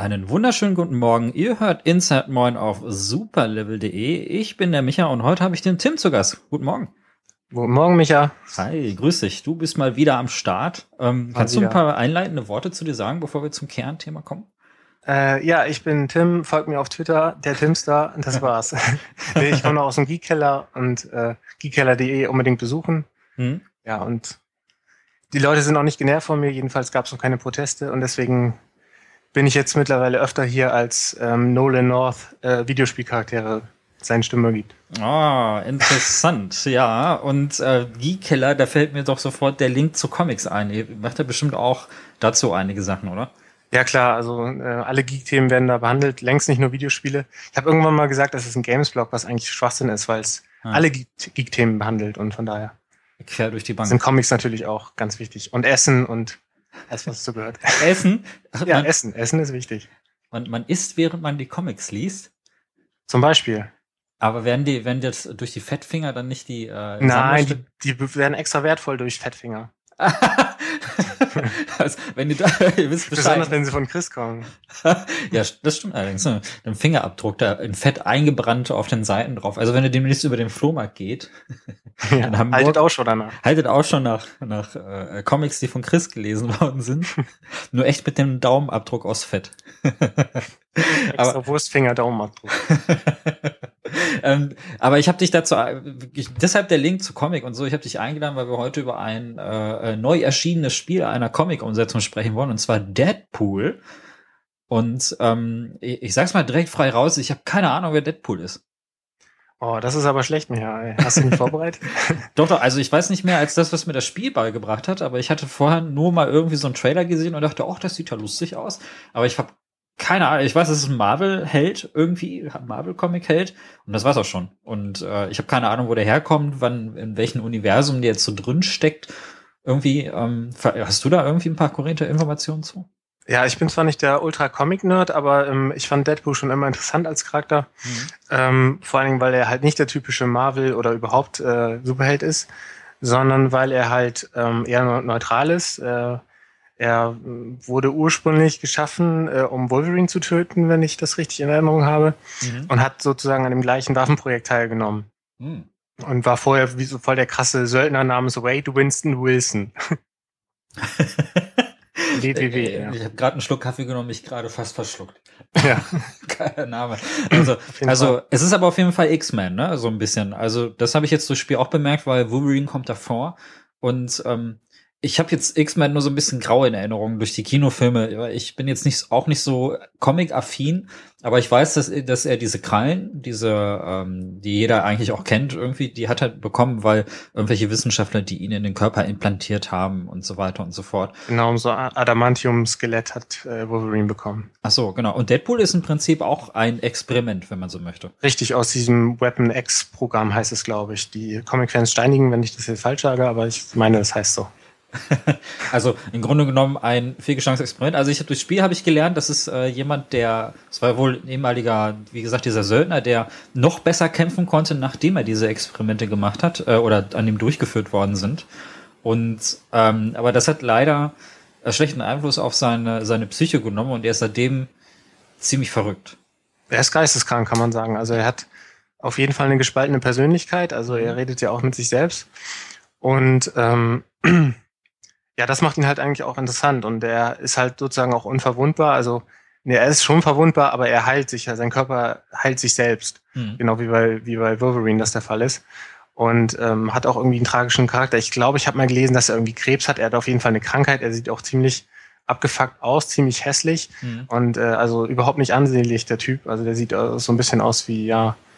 Einen wunderschönen guten Morgen. Ihr hört Inside Moin auf superlevel.de. Ich bin der Micha und heute habe ich den Tim zu Gast. Guten Morgen. Guten Morgen, Micha. Hi, grüß dich. Du bist mal wieder am Start. Kannst du ein paar einleitende Worte zu dir sagen, bevor wir zum Kernthema kommen? Ja, ich bin Tim, folgt mir auf Twitter, der Timstar, und das war's. Nee, ich komme aus dem Geekkeller und geekkeller.de unbedingt besuchen. Ja, und die Leute sind auch nicht genervt von mir, jedenfalls gab es noch keine Proteste und deswegen bin ich jetzt mittlerweile öfter hier, als Nolan North Videospielcharaktere seine Stimme gibt. Ah, interessant, ja. Und Geekkeller, da fällt mir doch sofort der Link zu Comics ein. Ihr macht ja bestimmt auch dazu einige Sachen, oder? Ja klar, also alle Geek-Themen werden da behandelt, längst nicht nur Videospiele. Ich habe irgendwann mal gesagt, das ist ein Games-Blog, was eigentlich Schwachsinn ist, weil es alle Geek-Themen behandelt und von daher quer durch die Bank. Sind Comics natürlich auch ganz wichtig. Und Essen und alles, was dazu gehört. Essen? Ja, Essen. Essen ist wichtig. Man isst, während man die Comics liest? Zum Beispiel. Aber werden jetzt durch die Fettfinger dann nicht die Nein, die werden extra wertvoll durch Fettfinger. Also, wenn ihr wisst Bescheid. Besonders wenn sie von Chris kommen. Ja, das stimmt allerdings. Ne? Ein Fingerabdruck da in Fett eingebrannt auf den Seiten drauf. Also wenn ihr demnächst über den Flohmarkt geht, ja, in Hamburg, haltet auch schon nach Comics, die von Chris gelesen worden sind. Nur echt mit dem Daumenabdruck aus Fett. Extra Wurstfinger Daumenabdruck. Aber ich habe dich dazu, deshalb der Link zu Comic und so, ich habe dich eingeladen, weil wir heute über ein neu erschienenes Spiel einer Comic-Umsetzung sprechen wollen, und zwar Deadpool. Und ich sag's mal direkt frei raus, ich habe keine Ahnung, wer Deadpool ist. Oh, das ist aber schlecht, Micha. Hast du mich vorbereitet? Doch, also ich weiß nicht mehr als das, was mir das Spiel beigebracht hat, aber ich hatte vorher nur mal irgendwie so einen Trailer gesehen und dachte, das sieht ja lustig aus. Aber ich habe keine Ahnung, ich weiß, es ist ein Marvel-Held, irgendwie, Marvel-Comic-Held, und das war's auch schon. Und ich habe keine Ahnung, wo der herkommt, in welchem Universum der jetzt so drin steckt. Irgendwie, hast du da irgendwie ein paar korrekte Informationen zu? Ja, ich bin zwar nicht der Ultra-Comic-Nerd, aber ich fand Deadpool schon immer interessant als Charakter. Vor allen Dingen, weil er halt nicht der typische Marvel- oder überhaupt Superheld ist, sondern weil er halt eher neutral ist. Er wurde ursprünglich geschaffen, um Wolverine zu töten, wenn ich das richtig in Erinnerung habe, und hat sozusagen an dem gleichen Waffenprojekt teilgenommen. Und war vorher wie so voll der krasse Söldner namens Wade Winston Wilson. WWW, ja. Ich habe gerade einen Schluck Kaffee genommen, mich gerade fast verschluckt. Ja. Geiler Name. Also es ist aber auf jeden Fall X-Men, ne? So ein bisschen. Also das habe ich jetzt durchs Spiel auch bemerkt, weil Wolverine kommt davor. Und ich habe jetzt X-Men nur so ein bisschen grau in Erinnerung durch die Kinofilme. Ich bin jetzt auch nicht so Comic-affin, aber ich weiß, dass er diese Krallen, die jeder eigentlich auch kennt, irgendwie, die hat er bekommen, weil irgendwelche Wissenschaftler, die ihn in den Körper implantiert haben und so weiter und so fort. Genau, so Adamantium-Skelett hat Wolverine bekommen. Ach so, genau. Und Deadpool ist im Prinzip auch ein Experiment, wenn man so möchte. Richtig, aus diesem Weapon X-Programm heißt es, glaube ich. Die Comic-Fans steinigen, wenn ich das jetzt falsch sage, aber ich meine, das heißt so. Also im Grunde genommen ein fehlgeschlagenes Experiment. Also durchs Spiel habe ich gelernt, dass es jemand, es war wohl ein ehemaliger, wie gesagt, dieser Söldner, der noch besser kämpfen konnte, nachdem er diese Experimente gemacht hat oder an ihm durchgeführt worden sind. Und aber das hat leider schlechten Einfluss auf seine Psyche genommen und er ist seitdem ziemlich verrückt. Er ist geisteskrank, kann man sagen. Also er hat auf jeden Fall eine gespaltene Persönlichkeit. Also er redet ja auch mit sich selbst. Und ja, das macht ihn halt eigentlich auch interessant und er ist halt sozusagen auch unverwundbar. Also, er ist schon verwundbar, aber er heilt sich, sein Körper heilt sich selbst. Genau wie bei Wolverine das der Fall ist. Und hat auch irgendwie einen tragischen Charakter. Ich glaube, ich habe mal gelesen, dass er irgendwie Krebs hat. Er hat auf jeden Fall eine Krankheit. Er sieht auch ziemlich abgefuckt aus, ziemlich hässlich und also überhaupt nicht ansehnlich, der Typ. Also der sieht so ein bisschen aus wie,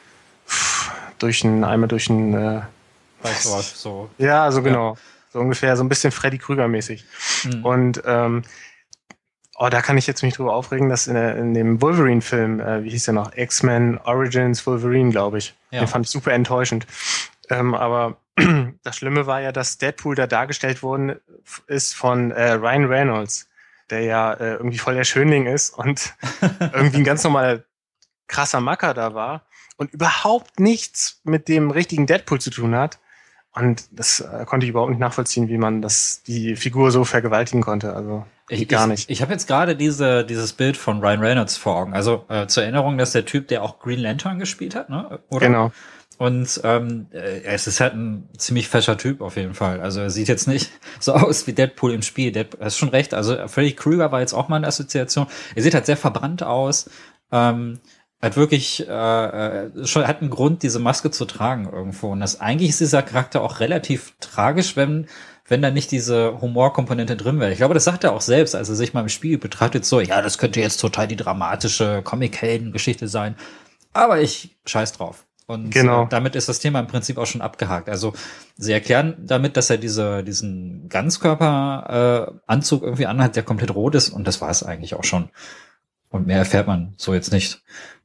einmal durch ein Weißwasch, so. Ja, so genau. So ungefähr, so ein bisschen Freddy Krüger-mäßig. Und da kann ich jetzt mich drüber aufregen, dass in dem Wolverine-Film, wie hieß der noch? X-Men Origins Wolverine, glaube ich. Ja. Den fand ich super enttäuschend. Aber das Schlimme war ja, dass Deadpool da dargestellt worden ist von Ryan Reynolds, der ja irgendwie voll der Schönling ist und irgendwie ein ganz normaler krasser Macker da war und überhaupt nichts mit dem richtigen Deadpool zu tun hat. Und das konnte ich überhaupt nicht nachvollziehen, wie man die Figur so vergewaltigen konnte. Also gar nicht. Ich habe jetzt gerade dieses Bild von Ryan Reynolds vor Augen. Also zur Erinnerung, dass der Typ, der auch Green Lantern gespielt hat, ne? Oder? Genau. Und es ist halt ein ziemlich fescher Typ auf jeden Fall. Also er sieht jetzt nicht so aus wie Deadpool im Spiel. Hast schon recht. Also Freddy Krueger war jetzt auch mal eine Assoziation. Er sieht halt sehr verbrannt aus. Hat wirklich schon hat einen Grund, diese Maske zu tragen irgendwo. Und eigentlich ist dieser Charakter auch relativ tragisch, wenn da nicht diese Humorkomponente drin wäre. Ich glaube, das sagt er auch selbst, als er sich mal im Spiel betrachtet, so, ja, das könnte jetzt total die dramatische Comic-Helden-Geschichte sein. Aber ich scheiß drauf. Und genau. Damit ist das Thema im Prinzip auch schon abgehakt. Also sie erklären damit, dass er diesen Ganzkörper-Anzug irgendwie anhat, der komplett rot ist. Und das war es eigentlich auch schon. Und mehr erfährt man so jetzt nicht.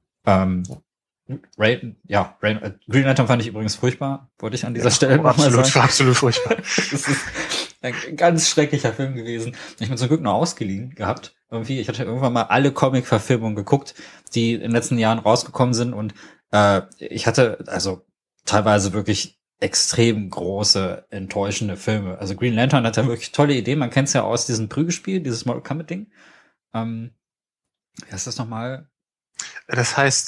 Green Lantern fand ich übrigens furchtbar, wollte ich an dieser Stelle nochmal sagen. Absolut furchtbar. Das ist ein ganz schrecklicher Film gewesen. Ich bin zum Glück nur ausgeliehen gehabt. Ich hatte irgendwann mal alle Comic-Verfilmungen geguckt, die in den letzten Jahren rausgekommen sind und ich hatte also teilweise wirklich extrem große, enttäuschende Filme. Also Green Lantern hat ja wirklich tolle Ideen. Man kennt es ja aus diesem Prügelspiel, dieses Mortal Kombat-Ding. Wie heißt das nochmal? Das heißt,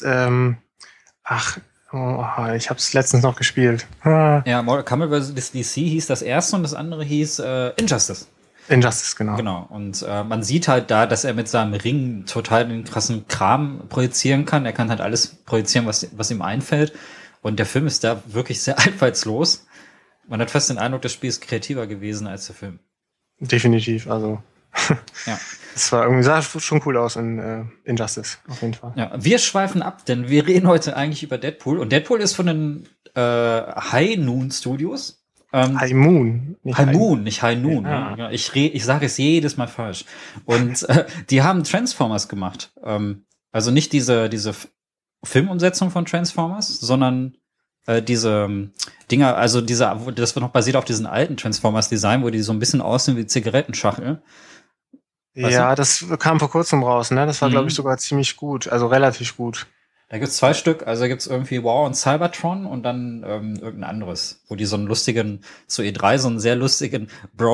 ich habe es letztens noch gespielt. Ja, Mortal Kombat vs. DC hieß das erste und das andere hieß Injustice. Injustice, genau. Genau. Und man sieht halt da, dass er mit seinem Ring total den krassen Kram projizieren kann. Er kann halt alles projizieren, was ihm einfällt. Und der Film ist da wirklich sehr einfallslos. Man hat fast den Eindruck, das Spiel ist kreativer gewesen als der Film. Definitiv, also. Ja. Es war irgendwie, sah schon cool aus in Injustice, auf jeden Fall. Ja, wir schweifen ab, denn wir reden heute eigentlich über Deadpool. Und Deadpool ist von den High Noon Studios. High Moon. Nicht High Noon. Ja. Ja, ich sage es jedes Mal falsch. Und die haben Transformers gemacht. Also nicht diese Filmumsetzung von Transformers, sondern diese Dinger, also das wird noch basiert auf diesen alten Transformers-Design, wo die so ein bisschen aussehen wie Zigarettenschachtel. Ja, das kam vor kurzem raus, ne? Das war, glaube ich, sogar ziemlich gut, also relativ gut. Da gibt's 2 Stück, also gibt's irgendwie War und Cybertron und dann irgendein anderes, wo die so einen lustigen, zu E3 so einen sehr lustigen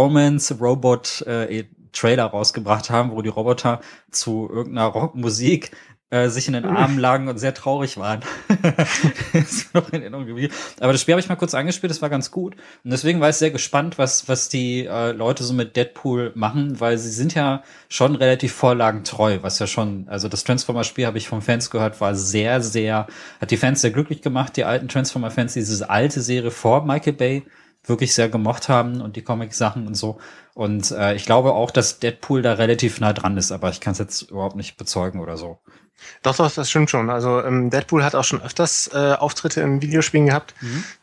Bromance-Robot-Trailer rausgebracht haben, wo die Roboter zu irgendeiner Rockmusik sich in den Armen lagen und sehr traurig waren. Das ist noch in Erinnerung geblieben. Aber das Spiel habe ich mal kurz angespielt, das war ganz gut. Und deswegen war ich sehr gespannt, was die Leute so mit Deadpool machen, weil sie sind ja schon relativ vorlagentreu, was ja schon, also das Transformer-Spiel habe ich von Fans gehört, war sehr, sehr, hat die Fans sehr glücklich gemacht, die alten Transformer-Fans, die diese alte Serie vor Michael Bay wirklich sehr gemocht haben und die Comic-Sachen und so. Und ich glaube auch, dass Deadpool da relativ nah dran ist, aber ich kann es jetzt überhaupt nicht bezeugen oder so. Doch, das stimmt schon. Also Deadpool hat auch schon öfters Auftritte in Videospielen gehabt.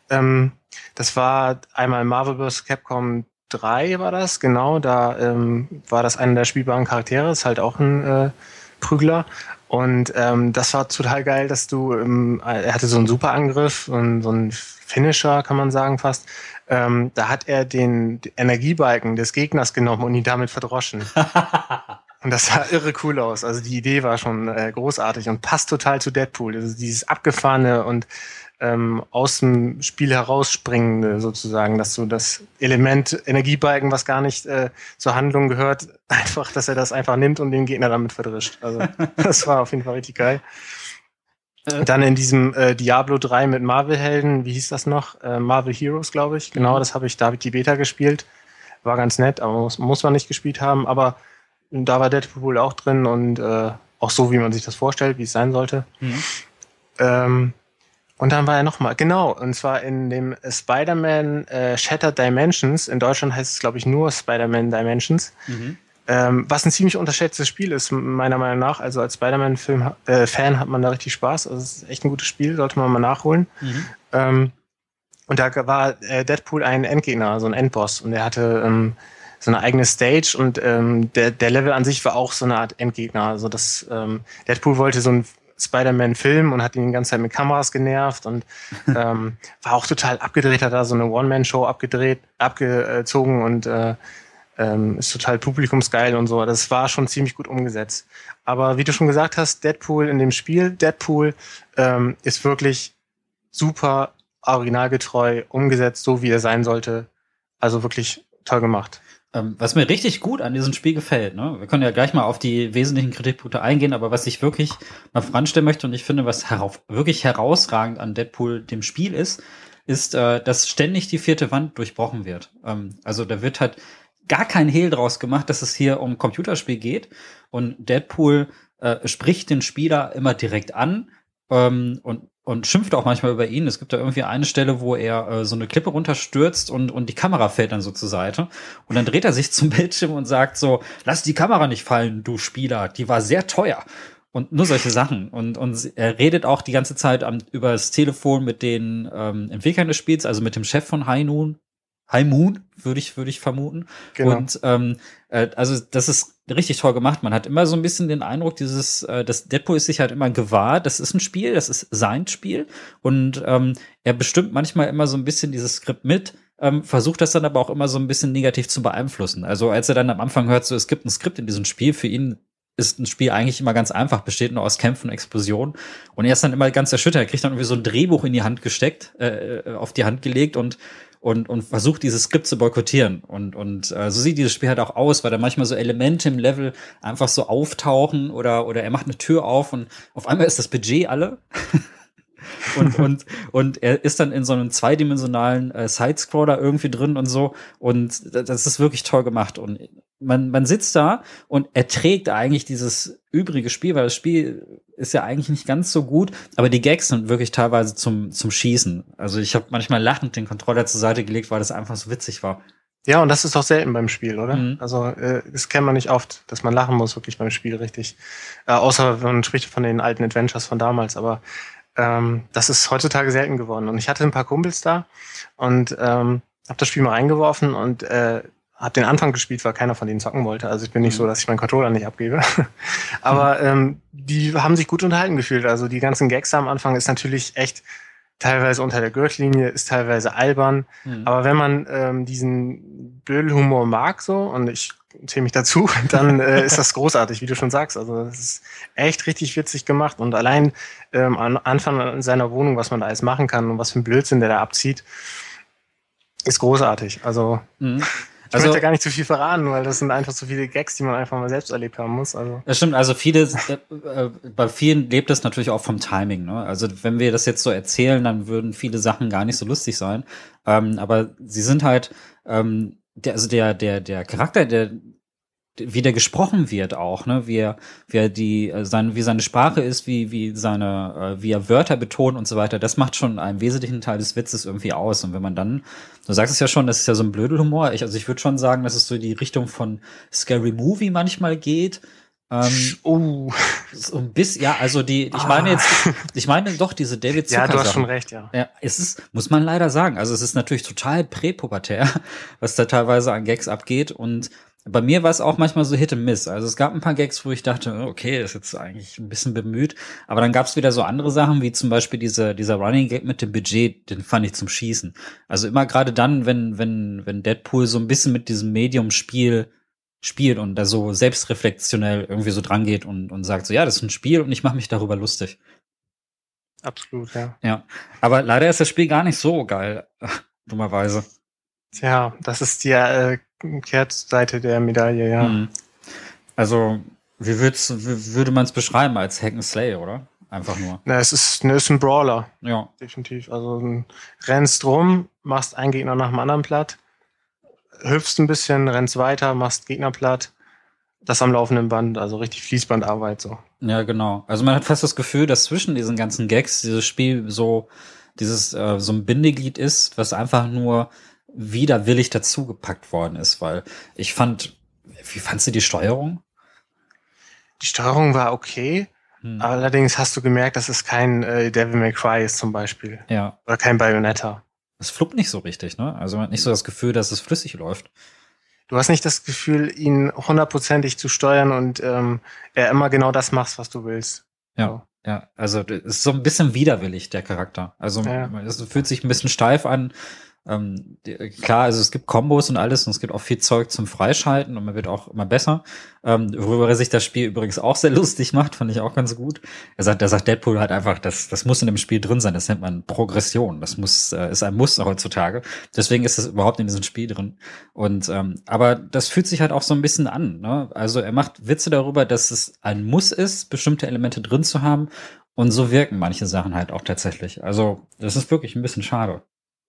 Das war einmal Marvel vs. Capcom 3 war das, genau. Da war das einer der spielbaren Charaktere, ist halt auch ein Prügler. Und das war total geil, dass er hatte so einen Superangriff und so einen Finisher, kann man sagen fast. Da hat er den Energiebalken des Gegners genommen und ihn damit verdroschen. Und das sah irre cool aus. Also die Idee war schon großartig und passt total zu Deadpool. Also dieses abgefahrene und aus dem Spiel herausspringende sozusagen, dass so das Element Energiebalken, was gar nicht zur Handlung gehört, einfach, dass er das einfach nimmt und den Gegner damit verdrischt. Also das war auf jeden Fall richtig geil. Dann in diesem Diablo 3 mit Marvel-Helden, wie hieß das noch? Marvel Heroes, glaube ich. Genau, da habe ich die Beta gespielt. War ganz nett, aber muss man nicht gespielt haben. Aber da war Deadpool auch drin und auch so, wie man sich das vorstellt, wie es sein sollte. Und dann war er nochmal, genau, und zwar in dem Spider-Man Shattered Dimensions. In Deutschland heißt es, glaube ich, nur Spider-Man Dimensions. Was ein ziemlich unterschätztes Spiel ist, meiner Meinung nach. Also als Spider-Man-Fan hat man da richtig Spaß. Also es ist echt ein gutes Spiel, sollte man mal nachholen. Und da war Deadpool ein Endgegner, so ein Endboss. Und er hatte so eine eigene Stage und der Level an sich war auch so eine Art Endgegner. Also Deadpool wollte so einen Spider-Man-Film und hat ihn die ganze Zeit mit Kameras genervt und war auch total abgedreht, hat da so eine One-Man-Show abgezogen und ist total publikumsgeil und so. Das war schon ziemlich gut umgesetzt. Aber wie du schon gesagt hast, Deadpool in dem Spiel, Deadpool ist wirklich super originalgetreu umgesetzt, so wie er sein sollte. Also wirklich toll gemacht. Was mir richtig gut an diesem Spiel gefällt, ne? Wir können ja gleich mal auf die wesentlichen Kritikpunkte eingehen, aber was ich wirklich mal voranstellen möchte und ich finde, was wirklich herausragend an Deadpool dem Spiel ist, dass ständig die vierte Wand durchbrochen wird. Also da wird halt gar kein Hehl draus gemacht, dass es hier um Computerspiel geht und Deadpool spricht den Spieler immer direkt an und schimpft auch manchmal über ihn. Es gibt da irgendwie eine Stelle, wo er so eine Klippe runterstürzt und die Kamera fällt dann so zur Seite. Und dann dreht er sich zum Bildschirm und sagt so, lass die Kamera nicht fallen, du Spieler, die war sehr teuer. Und nur solche Sachen. Und er redet auch die ganze Zeit über das Telefon mit den Entwicklern des Spiels, also mit dem Chef von High Moon, würde ich vermuten. Genau. Und also das ist richtig toll gemacht. Man hat immer so ein bisschen den Eindruck, das Deadpool ist sich halt immer gewahr, das ist ein Spiel, das ist sein Spiel. Und er bestimmt manchmal immer so ein bisschen dieses Skript mit, versucht das dann aber auch immer so ein bisschen negativ zu beeinflussen. Also als er dann am Anfang hört, so es gibt ein Skript in diesem Spiel, für ihn ist ein Spiel eigentlich immer ganz einfach, besteht nur aus Kämpfen und Explosionen. Und er ist dann immer ganz erschüttert, er kriegt dann irgendwie so ein Drehbuch in die Hand gesteckt, auf die Hand gelegt und versucht, dieses Skript zu boykottieren. Und so sieht dieses Spiel halt auch aus, weil da manchmal so Elemente im Level einfach so auftauchen oder er macht eine Tür auf und auf einmal ist das Budget alle. und er ist dann in so einem zweidimensionalen Sidescroller irgendwie drin und so. Und das ist wirklich toll gemacht. Und man sitzt da und erträgt eigentlich dieses übrige Spiel, weil das Spiel ist ja eigentlich nicht ganz so gut, aber die Gags sind wirklich teilweise zum Schießen. Also ich habe manchmal lachend den Controller zur Seite gelegt, weil das einfach so witzig war. Ja, und das ist doch selten beim Spiel, oder? Mhm. Also das kennt man nicht oft, dass man lachen muss wirklich beim Spiel, richtig. Außer man spricht von den alten Adventures von damals, aber das ist heutzutage selten geworden. Und ich hatte ein paar Kumpels da und habe das Spiel mal reingeworfen und habe den Anfang gespielt, weil keiner von denen zocken wollte. Also ich bin nicht so, dass ich meinen Controller nicht abgebe. Aber die haben sich gut unterhalten gefühlt. Also die ganzen Gags am Anfang ist natürlich echt teilweise unter der Gürtellinie, ist teilweise albern. Aber wenn man diesen Blödelhumor mag so, und ich zähle mich dazu, dann ist das großartig, wie du schon sagst. Also das ist echt richtig witzig gemacht. Und allein am Anfang in seiner Wohnung, was man da alles machen kann und was für ein Blödsinn der da abzieht, ist großartig. Also ich möchte gar nicht zu viel verraten, weil das sind einfach so viele Gags, die man einfach mal selbst erlebt haben muss. Also. Das stimmt, also bei vielen lebt es natürlich auch vom Timing, ne? Also wenn wir das jetzt so erzählen, dann würden viele Sachen gar nicht so lustig sein. Aber sie sind halt, der Charakter, wie der gesprochen wird auch, ne, wie seine Sprache ist, wie er Wörter betont und so weiter, das macht schon einen wesentlichen Teil des Witzes irgendwie aus. Und wenn man dann, du sagst es ja schon, das ist ja so ein Blödelhumor. Ich würde schon sagen, dass es so in die Richtung von Scary Movie manchmal geht. So ein bisschen, ja, also ich meine doch diese David Zucker. Ja, du hast schon recht, ja. Ja, muss man leider sagen. Also es ist natürlich total präpubertär, was da teilweise an Gags abgeht. Und bei mir war es auch manchmal so Hit and Miss. Also es gab ein paar Gags, wo ich dachte, okay, das ist jetzt eigentlich ein bisschen bemüht. Aber dann gab es wieder so andere Sachen, wie zum Beispiel dieser Running Gag mit dem Budget, den fand ich zum Schießen. Also immer gerade dann, wenn Deadpool so ein bisschen mit diesem Medium-Spiel spielt und da so selbstreflektionell irgendwie so dran geht und sagt so, ja, das ist ein Spiel und ich mache mich darüber lustig. Absolut, ja. Ja, aber leider ist das Spiel gar nicht so geil, dummerweise. Tja, das ist die Kehrseite der Medaille, ja. Also, wie würde man es beschreiben als Hack and Slay, oder? Einfach nur. Na, es ist ein Brawler. Ja. Definitiv. Also rennst rum, machst einen Gegner nach dem anderen platt, hüpfst ein bisschen, rennst weiter, machst Gegner platt. Das am laufenden Band, also richtig Fließbandarbeit so. Ja, genau. Also man hat fast das Gefühl, dass zwischen diesen ganzen Gags dieses Spiel so ein Bindeglied ist, was einfach nur widerwillig dazugepackt worden ist, weil wie fandst du die Steuerung? Die Steuerung war okay, allerdings hast du gemerkt, dass es kein Devil May Cry ist zum Beispiel. Ja. Oder kein Bayonetta. Es fluppt nicht so richtig, ne? Also man hat nicht so das Gefühl, dass es flüssig läuft. Du hast nicht das Gefühl, ihn 100%ig zu steuern und er immer genau das macht, was du willst. Ja, so. Ja. Also es ist so ein bisschen widerwillig, der Charakter. Also es fühlt sich ein bisschen steif an. Klar, also es gibt Kombos und alles und es gibt auch viel Zeug zum Freischalten und man wird auch immer besser. Worüber sich das Spiel übrigens auch sehr lustig macht, fand ich auch ganz gut. Da sagt Deadpool halt einfach, das muss in dem Spiel drin sein, das nennt man Progression. Das ist ein Muss heutzutage. Deswegen ist es überhaupt in diesem Spiel drin. Und aber das fühlt sich halt auch so ein bisschen an, ne? Also er macht Witze darüber, dass es ein Muss ist, bestimmte Elemente drin zu haben. Und so wirken manche Sachen halt auch tatsächlich. Also das ist wirklich ein bisschen schade.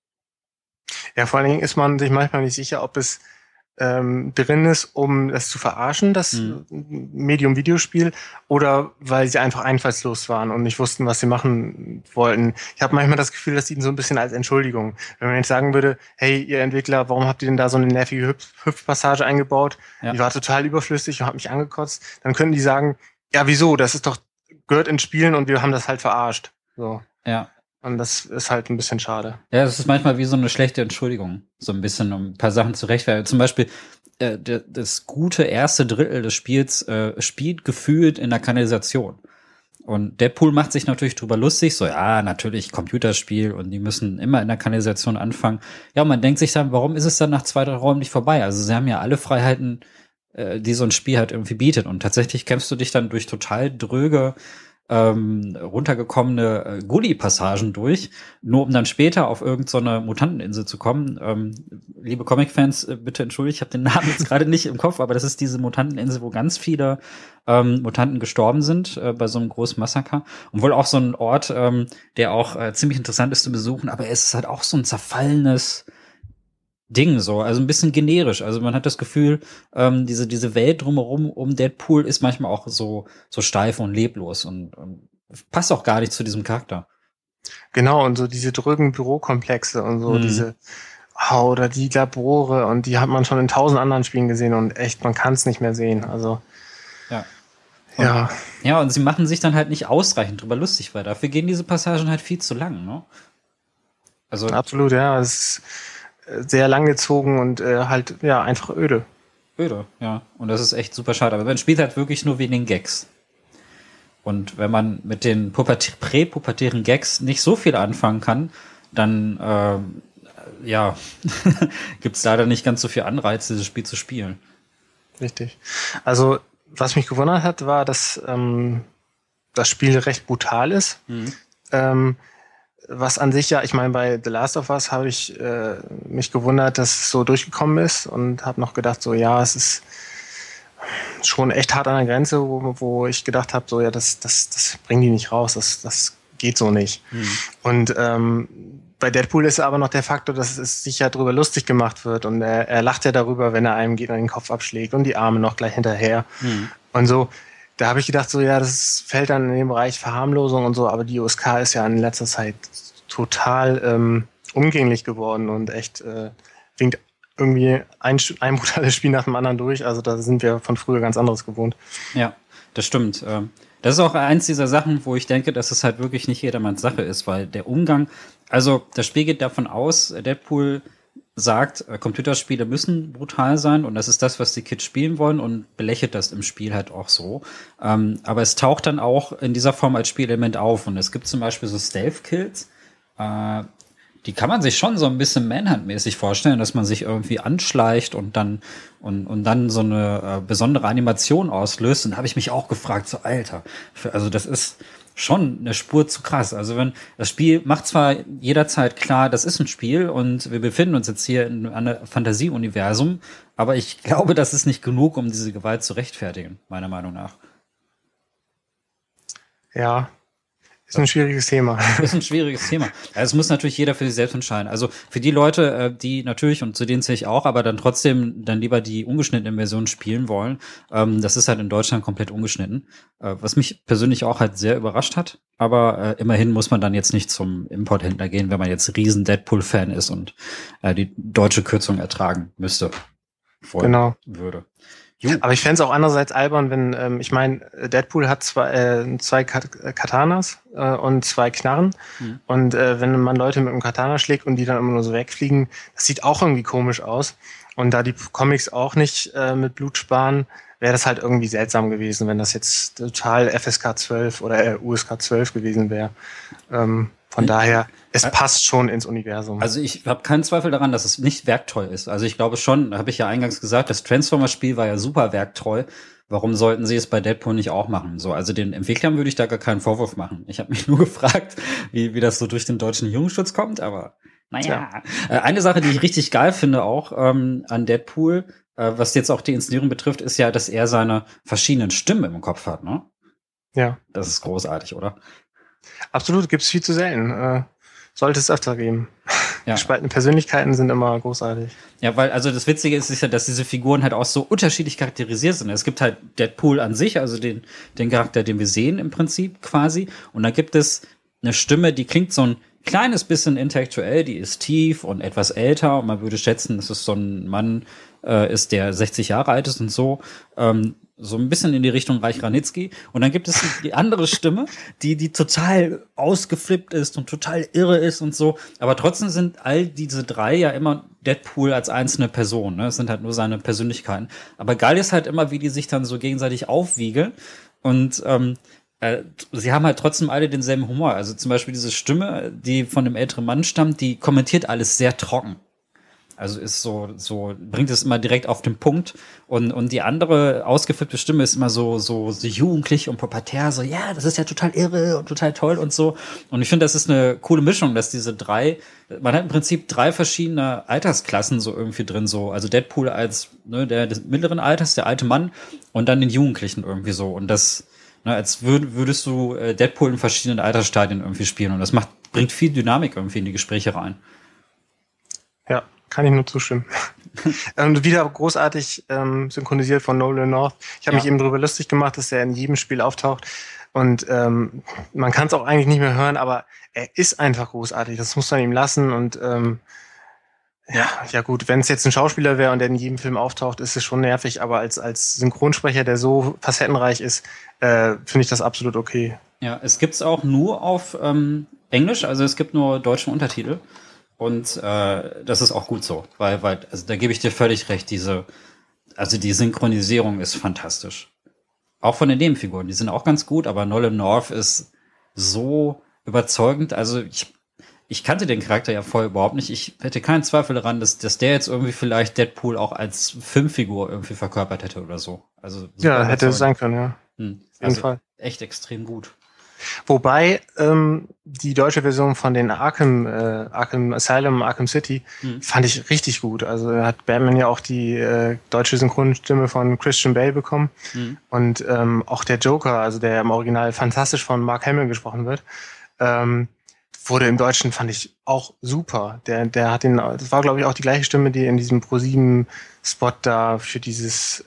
Ja, vor allen Dingen ist man sich manchmal nicht sicher, ob es drin ist, um das zu verarschen, das Medium Videospiel, oder weil sie einfach einfallslos waren und nicht wussten, was sie machen wollten. Ich habe manchmal das Gefühl, das ihnen so ein bisschen als Entschuldigung. Wenn man jetzt sagen würde, hey, ihr Entwickler, warum habt ihr denn da so eine nervige Hüpfpassage eingebaut? Ja. Die war total überflüssig und hat mich angekotzt. Dann könnten die sagen, ja, wieso? Das ist doch, gehört ins Spielen und wir haben das halt verarscht. So. Ja. Und das ist halt ein bisschen schade. Ja, das ist manchmal wie so eine schlechte Entschuldigung. So ein bisschen, um ein paar Sachen zu rechtfertigen. Zum Beispiel, das gute erste Drittel des Spiels spielt gefühlt in der Kanalisation. Und Deadpool macht sich natürlich drüber lustig, so, ja, natürlich Computerspiel und die müssen immer in der Kanalisation anfangen. Ja, und man denkt sich dann, warum ist es dann nach 2, 3 Räumen nicht vorbei? Also sie haben ja alle Freiheiten, die so ein Spiel halt irgendwie bietet. Und tatsächlich kämpfst du dich dann durch total dröge runtergekommene Gully-Passagen durch, nur um dann später auf irgendeine Mutanteninsel zu kommen. Liebe Comic-Fans, bitte entschuldigt, ich habe den Namen jetzt gerade nicht im Kopf, aber das ist diese Mutanteninsel, wo ganz viele Mutanten gestorben sind bei so einem großen Massaker. Und wohl auch so ein Ort, der auch ziemlich interessant ist zu besuchen, aber es ist halt auch so ein zerfallenes Ding so, also ein bisschen generisch. Also man hat das Gefühl, diese Welt drumherum um Deadpool ist manchmal auch so steif und leblos und passt auch gar nicht zu diesem Charakter. Genau, und so diese drögen Bürokomplexe und so diese oder die Labore, und die hat man schon in 1000 anderen Spielen gesehen und echt, man kann es nicht mehr sehen. Also ja, und sie machen sich dann halt nicht ausreichend drüber lustig, weil dafür gehen diese Passagen halt viel zu lang, ne? Also absolut, ja, es ist sehr langgezogen und halt, ja, einfach öde. Öde, ja. Und das ist echt super schade. Aber man spielt halt wirklich nur wegen den Gags. Und wenn man mit den präpubertären Gags nicht so viel anfangen kann, dann, gibt's leider nicht ganz so viel Anreiz, dieses Spiel zu spielen. Richtig. Also, was mich gewundert hat, war, dass das Spiel recht brutal ist. Was an sich ja, ich meine, bei The Last of Us habe ich mich gewundert, dass es so durchgekommen ist und habe noch gedacht, so ja, es ist schon echt hart an der Grenze, wo ich gedacht habe, so ja, das bringen die nicht raus, das geht so nicht. Und bei Deadpool ist aber noch der Faktor, dass es sich ja drüber lustig gemacht wird und er lacht ja darüber, wenn er einem Gegner den Kopf abschlägt und die Arme noch gleich hinterher. Und so, da habe ich gedacht, so ja, das fällt dann in den Bereich Verharmlosung und so, aber die USK ist ja in letzter Zeit total umgänglich geworden und echt winkt irgendwie ein brutales Spiel nach dem anderen durch. Also da sind wir von früher ganz anderes gewohnt. Ja, das stimmt. Das ist auch eins dieser Sachen, wo ich denke, dass es halt wirklich nicht jedermanns Sache ist, weil der Umgang, also das Spiel geht davon aus, Deadpool sagt, Computerspiele müssen brutal sein und das ist das, was die Kids spielen wollen und belächelt das im Spiel halt auch so. Aber es taucht dann auch in dieser Form als Spielelement auf und es gibt zum Beispiel so Stealth-Kills, die kann man sich schon so ein bisschen Manhunt-mäßig vorstellen, dass man sich irgendwie anschleicht und dann so eine besondere Animation auslöst. Und da habe ich mich auch gefragt, so Alter, also das ist schon eine Spur zu krass. Also wenn das Spiel macht zwar jederzeit klar, das ist ein Spiel und wir befinden uns jetzt hier in einem Fantasieuniversum, aber ich glaube, das ist nicht genug, um diese Gewalt zu rechtfertigen, meiner Meinung nach. Ja, ist ein schwieriges Thema. Ist ein schwieriges Thema. Also es muss natürlich jeder für sich selbst entscheiden. Also für die Leute, die natürlich, und zu denen zähle ich auch, aber dann trotzdem dann lieber die ungeschnittene Version spielen wollen, das ist halt in Deutschland komplett ungeschnitten. Was mich persönlich auch halt sehr überrascht hat. Aber immerhin muss man dann jetzt nicht zum Importhändler gehen, wenn man jetzt riesen Deadpool-Fan ist und die deutsche Kürzung ertragen müsste. Würde. Aber ich fände es auch andererseits albern, wenn, ich meine, Deadpool hat zwei Katanas und 2 Knarren. Und wenn man Leute mit einem Katana schlägt und die dann immer nur so wegfliegen, das sieht auch irgendwie komisch aus. Und da die Comics auch nicht mit Blut sparen, wäre das halt irgendwie seltsam gewesen, wenn das jetzt total FSK 12 oder USK 12 gewesen wäre. Von daher, es passt schon ins Universum. Also ich habe keinen Zweifel daran, dass es nicht werktreu ist. Also ich glaube schon, habe ich ja eingangs gesagt, das Transformers-Spiel war ja super werktreu. Warum sollten sie es bei Deadpool nicht auch machen? So, also den Entwicklern würde ich da gar keinen Vorwurf machen. Ich habe mich nur gefragt, wie das so durch den deutschen Jugendschutz kommt, aber naja. Eine Sache, die ich richtig geil finde auch an Deadpool, was jetzt auch die Inszenierung betrifft, ist ja, dass er seine verschiedenen Stimmen im Kopf hat, ne? Ja. Das ist großartig, oder? Absolut, gibt's viel zu selten. Sollte es öfter geben. Ja. Gespaltene Persönlichkeiten sind immer großartig. Ja, weil also das Witzige ist ja, dass diese Figuren halt auch so unterschiedlich charakterisiert sind. Es gibt halt Deadpool an sich, also den Charakter, den wir sehen im Prinzip quasi. Und dann gibt es eine Stimme, die klingt so ein kleines bisschen intellektuell, die ist tief und etwas älter. Und man würde schätzen, dass es so ein Mann ist, der 60 Jahre alt ist und so. So ein bisschen in die Richtung Reich Ranitzky. Und dann gibt es die andere Stimme, die total ausgeflippt ist und total irre ist und so. Aber trotzdem sind all diese drei ja immer Deadpool als einzelne Person. Ne? Es sind halt nur seine Persönlichkeiten. Aber geil ist halt immer, wie die sich dann so gegenseitig aufwiegeln. Und sie haben halt trotzdem alle denselben Humor. Also zum Beispiel diese Stimme, die von dem älteren Mann stammt, die kommentiert alles sehr trocken. Also ist so bringt es immer direkt auf den Punkt und die andere ausgeflippte Stimme ist immer so jugendlich und pubertär, so ja, das ist ja total irre und total toll und so. Und ich finde, das ist eine coole Mischung, dass diese man hat im Prinzip drei verschiedene Altersklassen so irgendwie drin, so also Deadpool als der des mittleren Alters, der alte Mann und dann den Jugendlichen irgendwie so und das als würdest du Deadpool in verschiedenen Altersstadien irgendwie spielen und das bringt viel Dynamik irgendwie in die Gespräche rein. Ja. Kann ich nur zustimmen. Wieder großartig synchronisiert von Nolan North. Ich habe mich eben darüber lustig gemacht, dass er in jedem Spiel auftaucht. Und man kann es auch eigentlich nicht mehr hören, aber er ist einfach großartig. Das muss man ihm lassen. Und ja gut, wenn es jetzt ein Schauspieler wäre und der in jedem Film auftaucht, ist es schon nervig. Aber als Synchronsprecher, der so facettenreich ist, finde ich das absolut okay. Ja, es gibt's auch nur auf Englisch. Also es gibt nur deutsche Untertitel. Und das ist auch gut so, weil also da gebe ich dir völlig recht, die Synchronisierung ist fantastisch. Auch von den Nebenfiguren, die sind auch ganz gut, aber Nolan North ist so überzeugend. Also ich kannte den Charakter ja vorher überhaupt nicht. Ich hätte keinen Zweifel daran, dass der jetzt irgendwie vielleicht Deadpool auch als Filmfigur irgendwie verkörpert hätte oder so. Also ja, hätte es sein können, ja. Auf jeden Fall. Echt extrem gut. Wobei die deutsche Version von den Arkham Asylum, Arkham City fand ich richtig gut. Also hat Batman ja auch die deutsche Synchronstimme von Christian Bale bekommen. Und auch der Joker, also der im Original fantastisch von Mark Hamill gesprochen wird, wurde im Deutschen, fand ich, auch super. Der hat das war, glaube ich, auch die gleiche Stimme, die in diesem Pro7-Spot da für dieses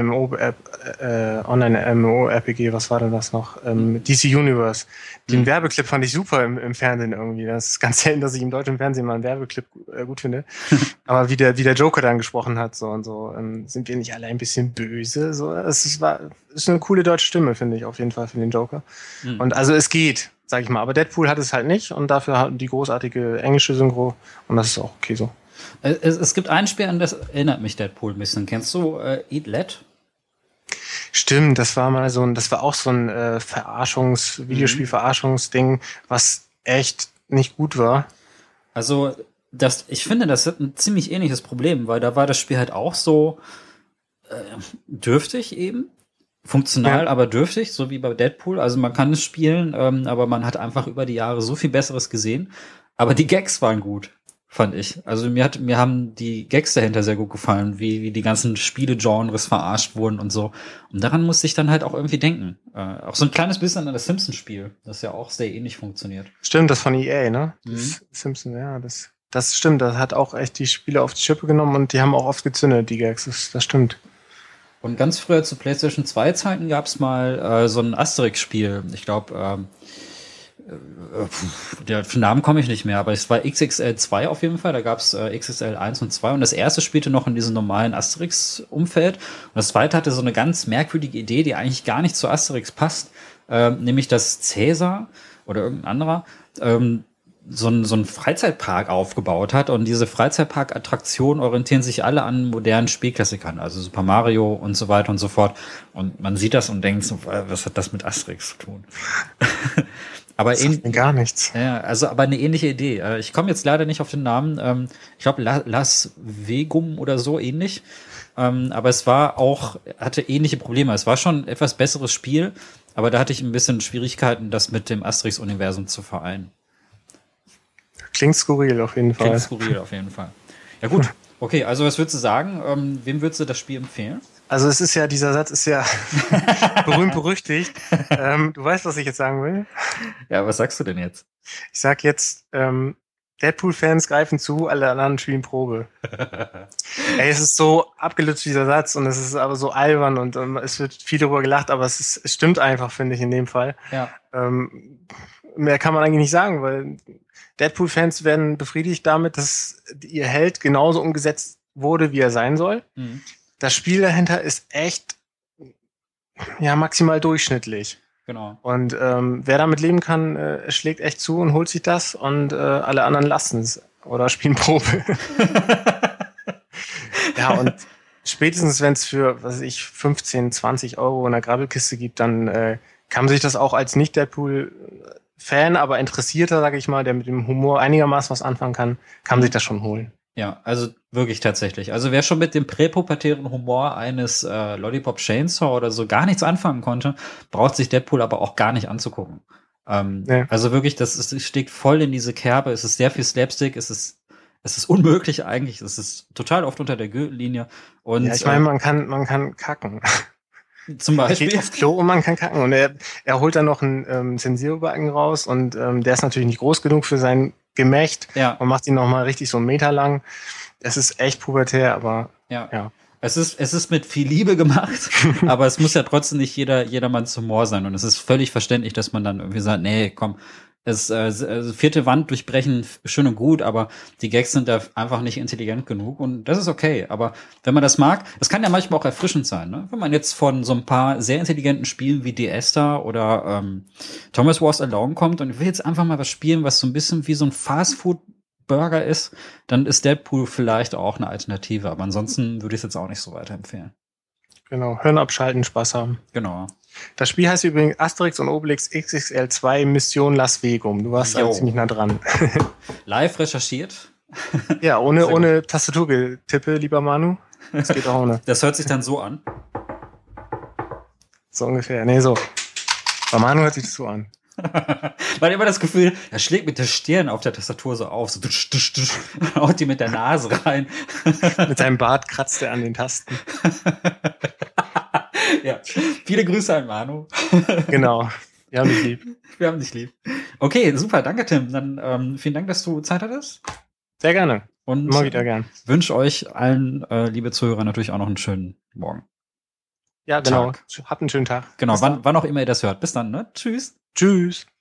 Online-MMO-RPG, was war denn das noch? DC Universe. Den Werbeclip fand ich super im Fernsehen irgendwie. Das ist ganz selten, dass ich im deutschen Fernsehen mal einen Werbeclip gut finde. Aber wie der Joker dann gesprochen hat, so und so, sind wir nicht alle ein bisschen böse? So, ist eine coole deutsche Stimme, finde ich, auf jeden Fall für den Joker. Und also es geht, sag ich mal. Aber Deadpool hat es halt nicht und dafür hat die großartige englische Synchro und das ist auch okay so. Es gibt ein Spiel, an das erinnert mich Deadpool ein bisschen. Kennst du Eat Let? Stimmt, das war auch so ein Videospiel-Verarschungsding, was echt nicht gut war. Also, ich finde, das ist ein ziemlich ähnliches Problem, weil da war das Spiel halt auch so dürftig eben. Funktional, aber dürftig, so wie bei Deadpool. Also man kann es spielen, aber man hat einfach über die Jahre so viel Besseres gesehen. Aber die Gags waren gut, fand ich. Also mir haben die Gags dahinter sehr gut gefallen, wie die ganzen Spiele-Genres verarscht wurden und so. Und daran musste ich dann halt auch irgendwie denken. Auch so ein kleines bisschen an das Simpsons-Spiel, das ja auch sehr ähnlich funktioniert. Stimmt, das von EA, ne? Das Simpsons, ja, das stimmt. Das hat auch echt die Spiele auf die Schippe genommen und die haben auch oft gezündet, die Gags. Das stimmt. Und ganz früher zu PlayStation 2 Zeiten gab es mal so ein Asterix-Spiel. Ich glaube, der Namen komme ich nicht mehr, aber es war XXL 2 auf jeden Fall. Da gab es XXL 1 und 2 und das erste spielte noch in diesem normalen Asterix-Umfeld. Und das zweite hatte so eine ganz merkwürdige Idee, die eigentlich gar nicht zu Asterix passt, nämlich dass Cäsar oder irgendein anderer so einen Freizeitpark aufgebaut hat und diese Freizeitpark-Attraktionen orientieren sich alle an modernen Spielklassikern, also Super Mario und so weiter und so fort. Und man sieht das und denkt so, was hat das mit Asterix zu tun? Aber Das sagt mir gar nichts. Ja, also aber eine ähnliche Idee. Ich komme jetzt leider nicht auf den Namen. Ich glaube Las Vegum oder so ähnlich. Aber es war auch, hatte ähnliche Probleme. Es war schon ein etwas besseres Spiel, aber da hatte ich ein bisschen Schwierigkeiten, das mit dem Asterix-Universum zu vereinen. Klingt skurril auf jeden Fall. Klingt skurril auf jeden Fall. Ja gut, okay, also was würdest du sagen? Wem würdest du das Spiel empfehlen? Also es ist ja, dieser Satz ist ja berühmt berüchtigt. Du weißt, was ich jetzt sagen will? Ja, was sagst du denn jetzt? Ich sag jetzt, Deadpool-Fans greifen zu, alle anderen spielen Probe. Ey, es ist so abgelutscht, dieser Satz, und es ist aber so albern und es wird viel darüber gelacht, aber es stimmt einfach, finde ich, in dem Fall. Ja. Mehr kann man eigentlich nicht sagen, weil Deadpool-Fans werden befriedigt damit, dass ihr Held genauso umgesetzt wurde, wie er sein soll. Mhm. Das Spiel dahinter ist echt, ja, maximal durchschnittlich. Genau. Und wer damit leben kann, schlägt echt zu und holt sich das, und alle anderen lassen es oder spielen Probe. Ja, und spätestens, wenn es für, was weiß ich, 15, 20 Euro in der Grabbelkiste gibt, dann kann man sich das auch als Nicht-Deadpool-Fan, aber Interessierter, sage ich mal, der mit dem Humor einigermaßen was anfangen kann man sich das schon holen. Ja, also wirklich tatsächlich. Also wer schon mit dem präpubertären Humor eines Lollipop Chainsaw oder so gar nichts anfangen konnte, braucht sich Deadpool aber auch gar nicht anzugucken. Ja. Also wirklich, es steckt voll in diese Kerbe. Es ist sehr viel Slapstick. Es ist unmöglich eigentlich. Es ist total oft unter der Gürtellinie. Und Ja, ich meine, man kann kacken. zum Er Beispiel. geht aufs Klo und man kann kacken. Und er holt dann noch einen Zensierbalken raus, und der ist natürlich nicht groß genug für sein Gemächt. Ja. Und macht ihn nochmal richtig so 1 Meter lang. Es ist echt pubertär, aber ja. Es ist mit viel Liebe gemacht, aber es muss ja trotzdem nicht jedermanns Humor sein. Und es ist völlig verständlich, dass man dann irgendwie sagt, nee, komm, also 4. Wand durchbrechen, schön und gut, aber die Gags sind da einfach nicht intelligent genug, und das ist okay. Aber wenn man das mag, es kann ja manchmal auch erfrischend sein, ne? Wenn man jetzt von so ein paar sehr intelligenten Spielen wie Esther oder Thomas Wars Alone kommt und will jetzt einfach mal was spielen, was so ein bisschen wie so ein Fastfood-Burger ist, dann ist Deadpool vielleicht auch eine Alternative. Aber ansonsten würde ich es jetzt auch nicht so weiterempfehlen. genau, Hirn abschalten, Spaß haben. Genau. Das Spiel heißt übrigens Asterix und Obelix XXL 2 Mission Las Vegum. Du warst also ziemlich nah dran. Live recherchiert. Ja, ohne Tastaturgetippe, lieber Manu. Das geht auch ohne. Das hört sich dann so an. So ungefähr. Nee, so. Bei Manu hört sich das so an. Man hat immer das Gefühl, er schlägt mit der Stirn auf der Tastatur so auf, so dusch, dusch, dusch, haut die mit der Nase rein. Mit seinem Bart kratzt er an den Tasten. Ja, viele Grüße an Manu. Genau, wir haben dich lieb. Wir haben dich lieb. Okay, super, danke Tim. Dann vielen Dank, dass du Zeit hattest. Sehr gerne. Und immer wieder gern. Wünsche euch allen, liebe Zuhörer, natürlich auch noch einen schönen Morgen. Ja, genau. Tag. Habt einen schönen Tag. Genau, wann auch immer ihr das hört. Bis dann, ne? Tschüss. Tschüss.